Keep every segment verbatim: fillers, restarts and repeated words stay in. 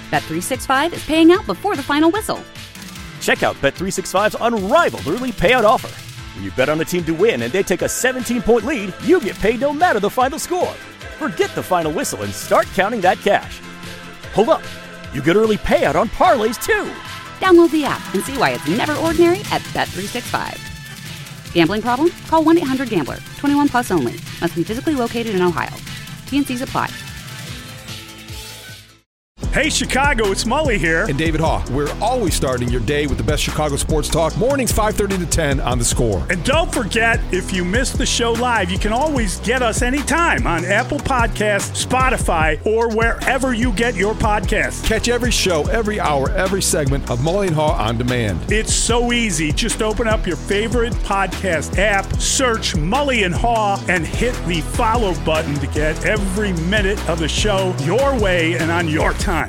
Bet three sixty-five is paying out before the final whistle. Check out Bet three sixty-five's unrivaled early payout offer. When you bet on a team to win and they take a seventeen-point lead, you get paid no matter the final score. Forget the final whistle and start counting that cash. Hold up. You get early payout on parlays, too. Download the app and see why it's never ordinary at Bet three sixty-five. Gambling problem? Call one eight hundred gambler. twenty-one plus only. Must be physically located in Ohio. T N Cs apply. Hey, Chicago, it's Mully here. And David Haugh. We're always starting your day with the best Chicago sports talk. Mornings five thirty to ten on The Score. And don't forget, if you missed the show live, you can always get us anytime on Apple Podcasts, Spotify, or wherever you get your podcasts. Catch every show, every hour, every segment of Mully and Haugh on demand. It's so easy. Just open up your favorite podcast app, search Mully and Haugh, and hit the follow button to get every minute of the show your way and on your time.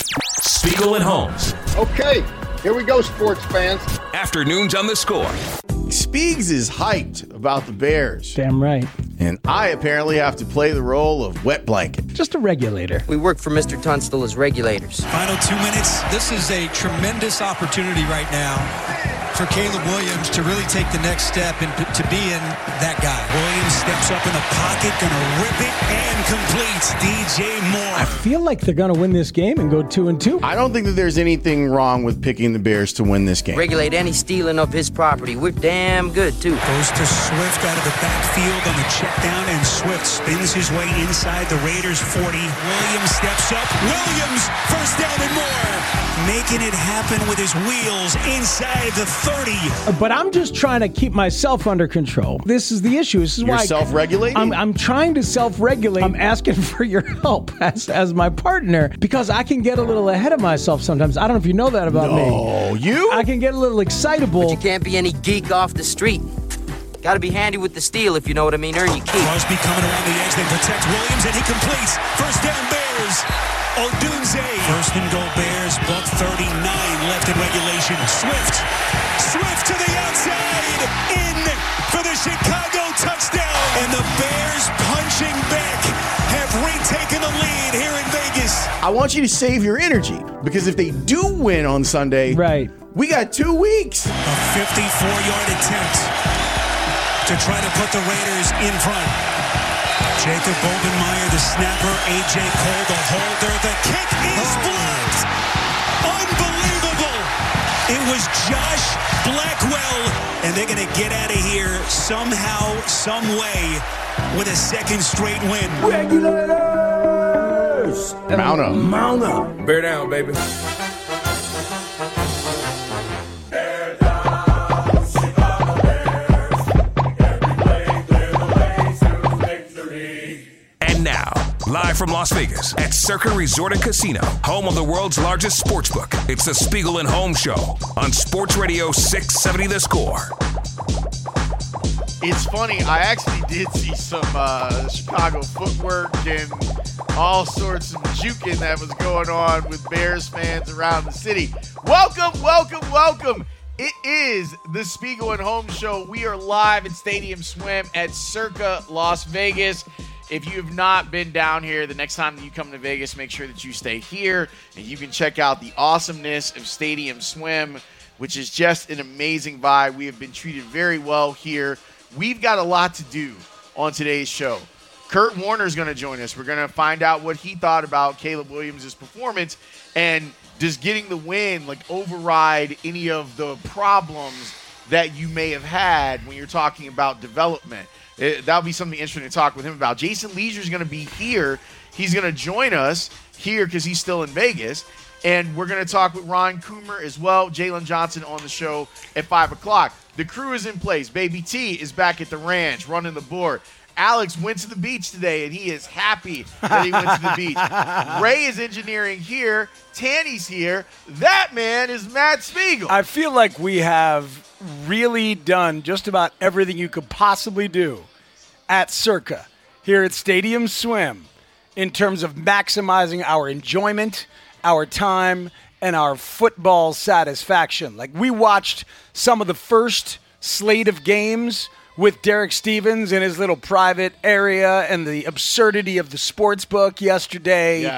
Spiegel and Holmes. Okay, here we go, sports fans. Afternoons on The Score. Spiegs is hyped about the Bears. Damn right. And I apparently have to play the role of wet blanket. Just a regulator. We work for Mister Tunstall as regulators. Final two minutes. This is a tremendous opportunity right now for Caleb Williams to really take the next step and to be in that guy. Williams steps up in the pocket, gonna rip it and completes D J Moore. I feel like they're gonna win this game and go two and two. I don't think that there's anything wrong with picking the Bears to win this game. Regulate any stealing of his property. We're damn good, too. Goes to Swift out of the backfield on the check down, and Swift spins his way inside the Raiders' forty. Williams steps up. Williams, first down and more. Making it happen with his wheels inside the thirty. But I'm just trying to keep myself under control. This is the issue. This is You're why self-regulating? I'm, I'm trying to self-regulate. I'm asking for your help as, as my partner because I can get a little ahead of myself sometimes. I don't know if you know that about no, me. Oh, you? I can get a little excitable. But you can't be any geek off the street. Got to be handy with the steal, if you know what I mean. Earn your keep. Crosby coming around the edge. They protect Williams, and he completes. First down, Bears. Odunze. First and goal, Bears. Buck thirty-nine left in regulation. Swift. Swift to the outside. In for the Chicago touchdown. And the Bears punching back have retaken the lead here in Vegas. I want you to save your energy because if they do win on Sunday, right, we got two weeks. A fifty-four-yard attempt to try to put the Raiders in front. Jacob Bobenmeyer, the snapper. A J Cole, the holder. The kick is blocked. Unbelievable. It was Josh Blackwell. And they're going to get out of here somehow, some way, with a second straight win. Regulators! Mount up. Mount up. Bear down, baby. Live from Las Vegas at Circa Resort and Casino, home of the world's largest sportsbook. It's the Spiegel and Holmes Show on Sports Radio six seventy The Score. It's funny, I actually did see some uh, Chicago footwork and all sorts of juking that was going on with Bears fans around the city. Welcome, welcome, welcome. It is the Spiegel and Holmes Show. We are live at Stadium Swim at Circa Las Vegas. If you have not been down here, the next time that you come to Vegas, make sure that you stay here and you can check out the awesomeness of Stadium Swim, which is just an amazing vibe. We have been treated very well here. We've got a lot to do on today's show. Kurt Warner is going to join us. We're going to find out what he thought about Caleb Williams' performance and does getting the win like override any of the problems that you may have had when you're talking about development. It, that'll be something interesting to talk with him about. Jason Leisure is going to be here. He's going to join us here because he's still in Vegas. And we're going to talk with Ron Coomer as well. Jalen Johnson on the show at five o'clock. The crew is in place. Baby T is back at the ranch running the board. Alex went to the beach today, and he is happy that he went to the beach. Ray is engineering here. Tanny's here. That man is Matt Spiegel. I feel like we have really done just about everything you could possibly do at Circa here at Stadium Swim in terms of maximizing our enjoyment, our time, and our football satisfaction. Like, we watched some of the first slate of games with Derek Stevens in his little private area and the absurdity of the sports book yesterday. Yes.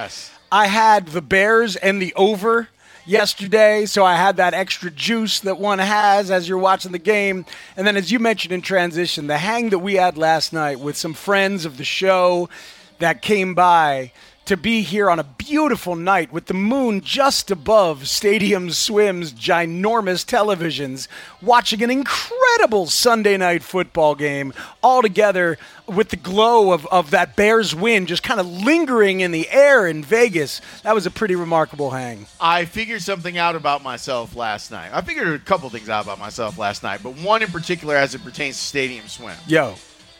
I had the Bears and the over yesterday, so I had that extra juice that one has as you're watching the game. And then as you mentioned in transition, the hang that we had last night with some friends of the show that came by to be here on a beautiful night with the moon just above Stadium Swim's ginormous televisions, watching an incredible Sunday night football game all together with the glow of, of that Bears win just kind of lingering in the air in Vegas. That was a pretty remarkable hang. I figured something out about myself last night. I figured a couple things out about myself last night, but one in particular as it pertains to Stadium Swim. Yo.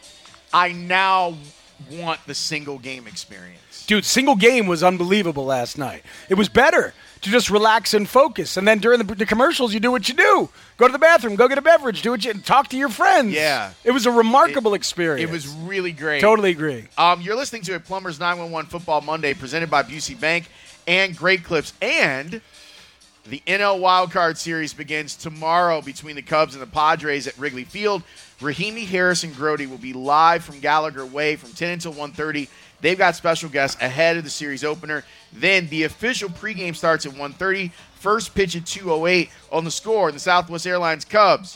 I now want the single game experience. Dude, single game was unbelievable last night. It was better to just relax and focus. And then during the, the commercials, you do what you do. Go to the bathroom, go get a beverage, do what you talk to your friends. Yeah. It was a remarkable it, experience. It was really great. Totally agree. Um, you're listening to a Plumbers nine one one Football Monday presented by Busey Bank and Great Clips. And the N L Wildcard Series begins tomorrow between the Cubs and the Padres at Wrigley Field. Rahimi, Harris, and Grote will be live from Gallagher Way from ten until one thirty. They've got special guests ahead of the series opener. Then the official pregame starts at one thirty. First pitch at two oh eight on The Score, the Southwest Airlines Cubs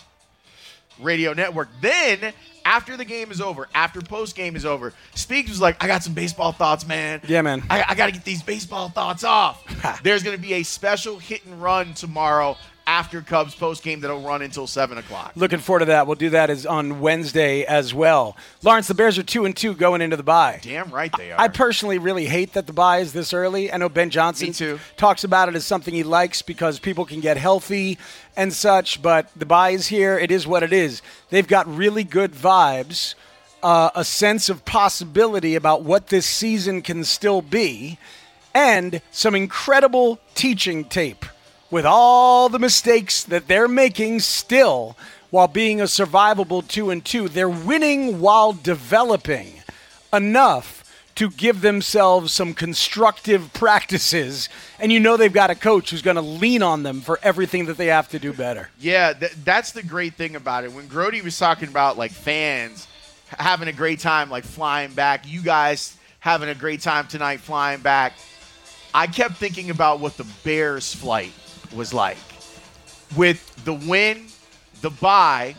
radio network. Then, after the game is over, after postgame is over, Speaks was like, I got some baseball thoughts, man. Yeah, man. I, I got to get these baseball thoughts off. There's going to be a special hit and run tomorrow after Cubs postgame that'll run until seven o'clock. Looking forward to that. We'll do that as on Wednesday as well. Lawrence, the Bears are two and two going into the bye. Damn right they are. I personally really hate that the bye is this early. I know Ben Johnson Me too. talks about it as something he likes because people can get healthy and such, but the bye is here. It is what it is. They've got really good vibes, uh, a sense of possibility about what this season can still be, and some incredible teaching tape with all the mistakes that they're making still while being a survivable two and two. They're winning while developing enough to give themselves some constructive practices, and you know they've got a coach who's going to lean on them for everything that they have to do better. Yeah, th- that's the great thing about it. When Grote was talking about like fans having a great time, like flying back, you guys having a great time tonight flying back, I kept thinking about what the Bears' flight was like. With the win, the bye,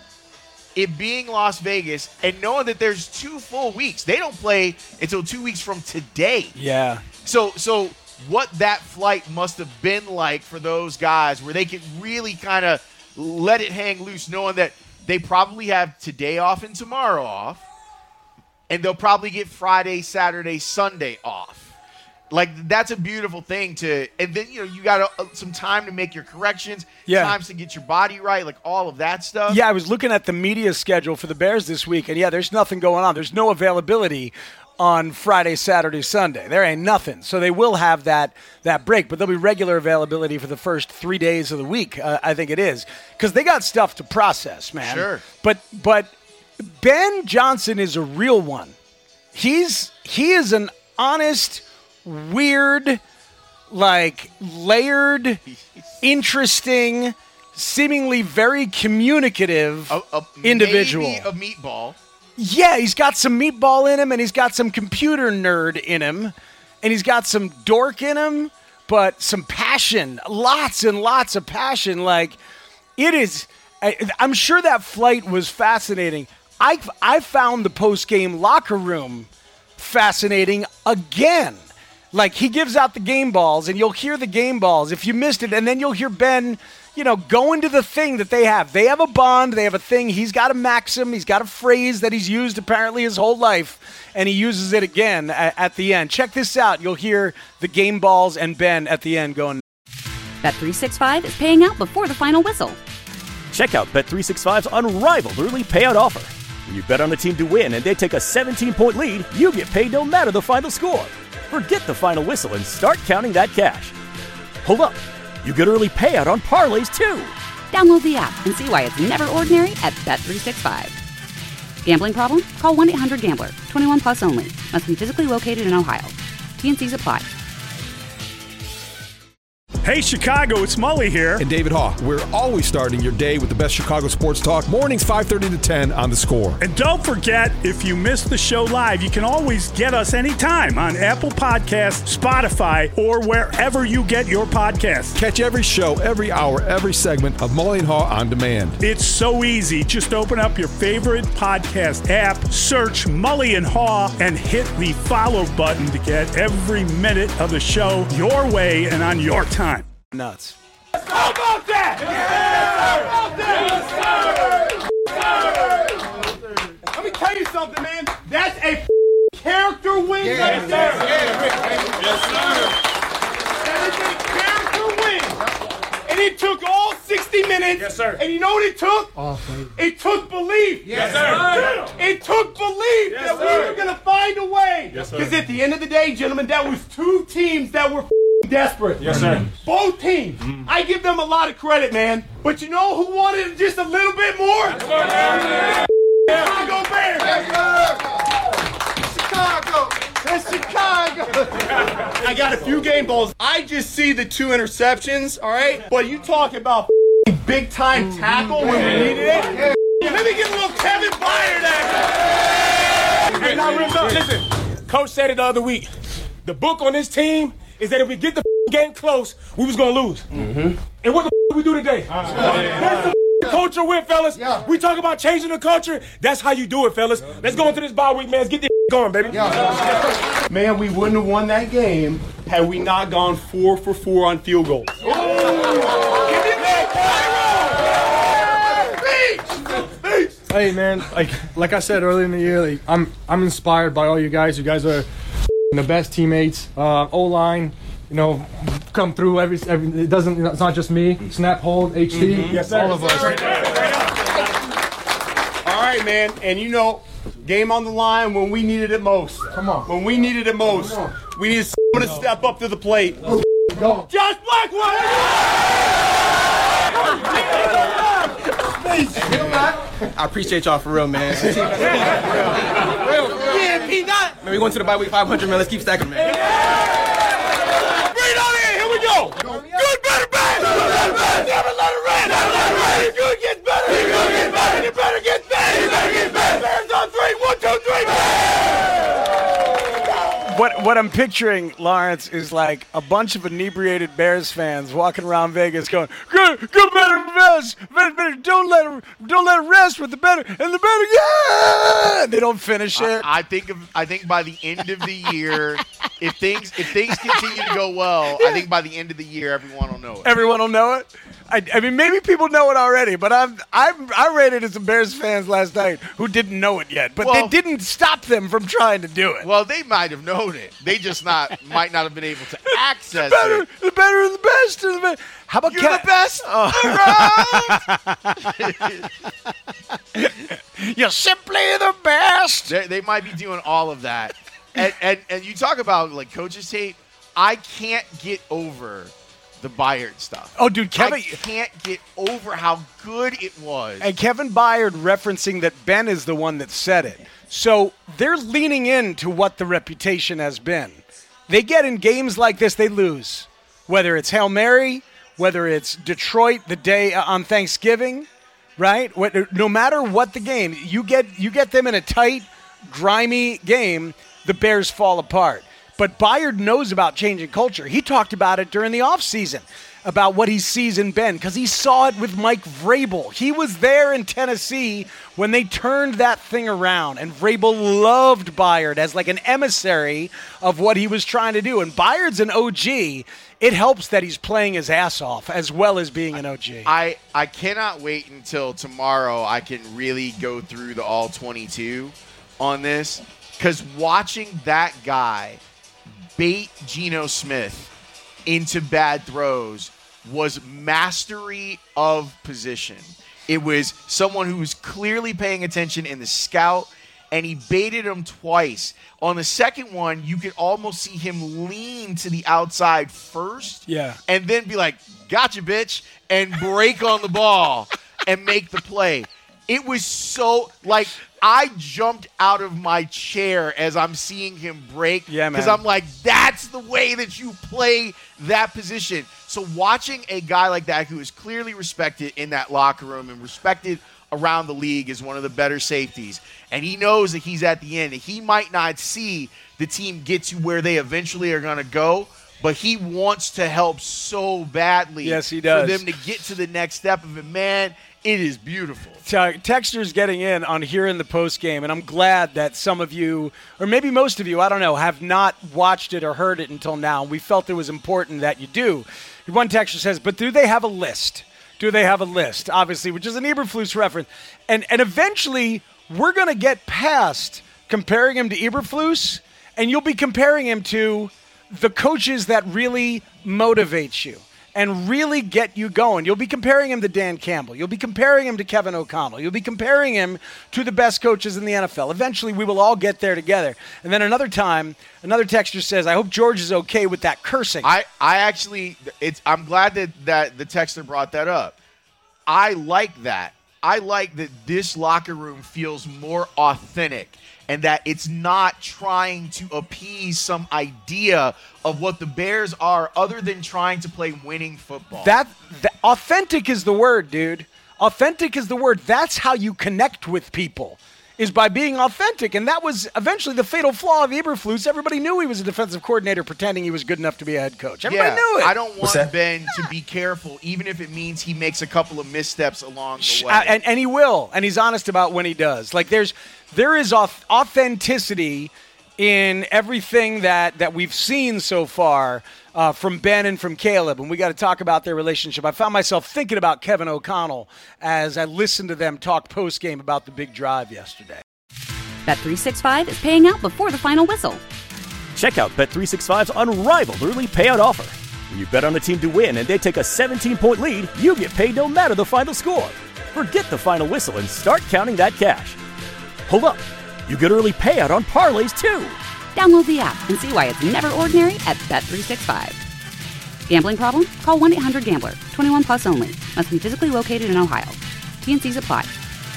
it being Las Vegas, and knowing that there's two full weeks. They don't play until two weeks from today. Yeah. So so what that flight must have been like for those guys where they could really kind of let it hang loose, knowing that they probably have today off and tomorrow off, and they'll probably get Friday, Saturday, Sunday off. Like, that's a beautiful thing to – and then, you know, you got uh, some time to make your corrections, yeah. times to get your body right, like all of that stuff. Yeah, I was looking at the media schedule for the Bears this week, and, yeah, there's nothing going on. There's no availability on Friday, Saturday, Sunday. There ain't nothing. So they will have that that break, but there'll be regular availability for the first three days of the week, uh, I think it is, because they got stuff to process, man. Sure. But But Ben Johnson is a real one. He's He is an honest – weird, like layered, interesting, seemingly very communicative a, a, individual. Maybe a meatball. Yeah, he's got some meatball in him, and he's got some computer nerd in him, and he's got some dork in him, but some passion, lots and lots of passion. Like, it is, I, I'm sure that flight was fascinating. I, I found the post-game locker room fascinating again. Like, he gives out the game balls, and you'll hear the game balls if you missed it, and then you'll hear Ben, you know, go into the thing that they have. They have a bond. They have a thing. He's got a maxim. He's got a phrase that he's used apparently his whole life, and he uses it again at, at the end. Check this out. You'll hear the game balls and Ben at the end going. Bet three sixty-five is paying out before the final whistle. Check out Bet three sixty-five's unrivaled early payout offer. When you bet on a team to win and they take a seventeen-point lead, you get paid no matter the final score. Forget the final whistle and start counting that cash. Hold up. You get early payout on parlays, too. Download the app and see why it's never ordinary at Bet three sixty-five. Gambling problem? Call one eight hundred gambler. twenty-one plus only. Must be physically located in Ohio. T and C's apply. Hey, Chicago, it's Mully here. And David Haugh. We're always starting your day with the best Chicago sports talk. Mornings five thirty to ten on The Score. And don't forget, if you missed the show live, you can always get us anytime on Apple Podcasts, Spotify, or wherever you get your podcasts. Catch every show, every hour, every segment of Mully and Haugh on demand. It's so easy. Just open up your favorite podcast app, search Mully and Haugh, and hit the follow button to get every minute of the show your way and on your time. Nuts. How about that? Yes, sir. Yes, sir. Yes, sir. Let me tell you something, man. That's a character win. Yes, right sir. there. Yes, sir. That is a character win. And it took all sixty minutes. Yes, sir. And you know what it took? Awesome. It took belief. Yes, sir. It took belief Yes, that sir. we were going to find a way. Yes, sir. Because at the end of the day, gentlemen, that was two teams that were desperate. Yes, sir. Both teams. Mm. I give them a lot of credit, man. But you know who wanted it just a little bit more? Yes, Chicago Bears. Yes, Chicago. That's Chicago. I got a few game balls. I just see the two interceptions, all right? But you talk about big time tackle when we needed it. Let me get a little Kevin Byard action. Hey, now, real talk, listen. Coach said it the other week. The book on this team is that if we get the game close, we was going to lose. Mm-hmm. And what the we do today? Uh, That's the culture win, fellas. Yeah. We talk about changing the culture. That's how you do it, fellas. Yeah. Let's go into this bye week, man. Let's get this going, baby. Yeah. Man, we wouldn't have won that game had we not gone four for four on field goals. Hey, man, like like I said earlier in the year, like, I'm I'm inspired by all you guys. You guys are the best teammates. Uh, O-line, you know, come through every, every it doesn't, you know, it's not just me. Snap, hold, H T, mm-hmm. Yes, all of us. All right, man, and you know, game on the line when we needed it most. Come on. When we needed it most, we needed someone to step up to the plate. Go. Josh Blackwell! I appreciate y'all for real, man. Yeah, P. Not. Man, we going to the bye week five hundred, man. Let's keep stacking, man. Bring it on in. Here we go. Good, better, bad. Never let it rest. Never let it rest. Your good gets better. Your good gets better. You better get better. You better get better. Bears on three. One, two, three. What what I'm picturing, Lawrence, is like a bunch of inebriated Bears fans walking around Vegas going, "Good, good, better, better, better, better. Don't let it, don't let it rest with the better and the better." Yeah, they don't finish it. I, I think of, I think by the end of the year, if things if things continue to go well, I think by the end of the year, everyone will know it. Everyone will know it. I, I mean, maybe people know it already, but I'm, I'm, I rated as some Bears fans last night who didn't know it yet, but well, they didn't stop them from trying to do it. Well, they might have known it. They just not might not have been able to access the better, it. The better and the best. And the best. How about You're Ke- the best? Oh. You're simply the best. They, they might be doing all of that. And, and, and you talk about, like, coaches tape. I can't get over the Byard stuff. Oh, dude, Kevin. I can't get over how good it was. And Kevin Byard referencing that Ben is the one that said it. So they're leaning into what the reputation has been. They get in games like this, they lose. Whether it's Hail Mary, whether it's Detroit the day on Thanksgiving, right? No matter what the game, you get you get them in a tight, grimy game, the Bears fall apart. But Byard knows about changing culture. He talked about it during the offseason, about what he sees in Ben, because he saw it with Mike Vrabel. He was there in Tennessee when they turned that thing around, and Vrabel loved Byard as like an emissary of what he was trying to do. And Byard's an O G. It helps that he's playing his ass off as well as being an O G. I, I cannot wait until tomorrow I can really go through the all twenty-two on this, because watching that guy bait Geno Smith into bad throws was mastery of position. It was someone who was clearly paying attention in the scout, and he baited him twice. On the second one, you could almost see him lean to the outside first, yeah, and then be like, "Gotcha, bitch," and break on the ball and make the play. It was so, like, I jumped out of my chair as I'm seeing him break. Yeah, man. Because I'm like, that's the way that you play that position. So watching a guy like that who is clearly respected in that locker room and respected around the league as one of the better safeties, and he knows that he's at the end, and he might not see the team get to where they eventually are going to go, but he wants to help so badly. Yes, he does. For them to get to the next step of it. Man, it is beautiful. Texters getting in on here in the post game, and I'm glad that some of you, or maybe most of you, I don't know, have not watched it or heard it until now. We felt it was important that you do. One texter says, but do they have a list? Do they have a list? Obviously, which is an Eberflus reference. And and eventually, we're going to get past comparing him to Eberflus, and you'll be comparing him to the coaches that really motivate you and really get you going. You'll be comparing him to Dan Campbell. You'll be comparing him to Kevin O'Connell. You'll be comparing him to the best coaches in the N F L. Eventually, we will all get there together. And then another time, another texter says, I hope George is okay with that cursing. I, I actually, it's. I'm glad that, that the texter brought that up. I like that. I like that this locker room feels more authentic and that it's not trying to appease some idea of what the Bears are other than trying to play winning football. That, that authentic is the word, dude. Authentic is the word. That's how you connect with people, is by being authentic. And that was eventually the fatal flaw of Eberflus. Everybody knew he was a defensive coordinator pretending he was good enough to be a head coach. Everybody yeah, knew it. I don't want Ben to be careful, even if it means he makes a couple of missteps along the way. Uh, and, and he will. And he's honest about when he does. Like, there's there is authenticity in everything that, that we've seen so far uh, from Ben and from Caleb, and we got to talk about their relationship. I found myself thinking about Kevin O'Connell as I listened to them talk post-game about the big drive yesterday. Bet three sixty-five is paying out before the final whistle. Check out Bet three sixty-five's unrivaled early payout offer. When you bet on a team to win and they take a seventeen-point lead, you get paid no matter the final score. Forget the final whistle and start counting that cash. Hold up. You get early payout on parlays, too. Download the app and see why it's never ordinary at Bet three sixty-five. Gambling problem? Call one eight hundred gambler. twenty-one plus only. Must be physically located in Ohio. T N Cs apply.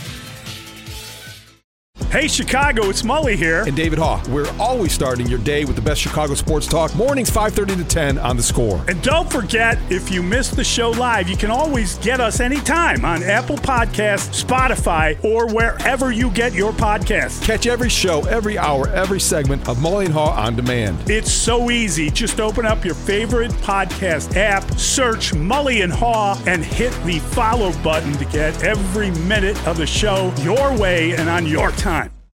Hey, Chicago, it's Mully here. And David Haugh. We're always starting your day with the best Chicago sports talk. Mornings five thirty to ten on The Score. And don't forget, if you missed the show live, you can always get us anytime on Apple Podcasts, Spotify, or wherever you get your podcasts. Catch every show, every hour, every segment of Mully and Haugh on demand. It's so easy. Just open up your favorite podcast app, search Mully and Haugh, and hit the follow button to get every minute of the show your way and on your time.